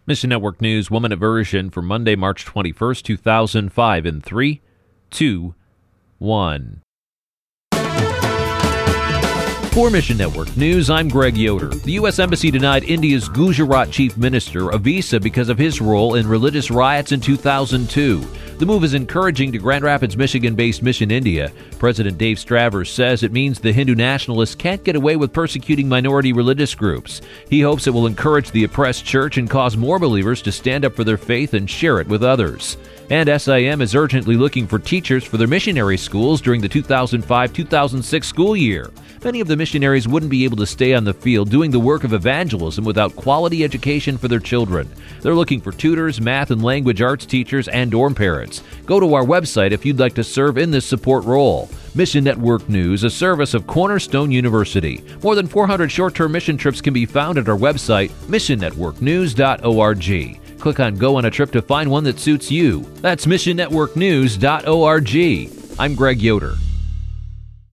Mission Network News, 1-minute version for Monday, March 21st, 2005 in 3, 2, 1. For Mission Network News, I'm Greg Yoder. The U.S. Embassy denied India's Gujarat chief minister a visa because of his role in religious riots in 2002. The move is encouraging to Grand Rapids, Michigan-based Mission India. President Dave Stravers says it means the Hindu nationalists can't get away with persecuting minority religious groups. He hopes it will encourage the oppressed church and cause more believers to stand up for their faith and share it with others. And SIM is urgently looking for teachers for their missionary schools during the 2005-2006 school year. Many of the missionaries wouldn't be able to stay on the field doing the work of evangelism without quality education for their children. They're looking for tutors, math and language arts teachers, and dorm parents. Go to our website if you'd like to serve in this support role. Mission Network News, a service of Cornerstone University. More than 400 short-term mission trips can be found at our website, missionnetworknews.org. Click on Go on a Trip to find one that suits you. That's missionnetworknews.org. I'm Greg Yoder.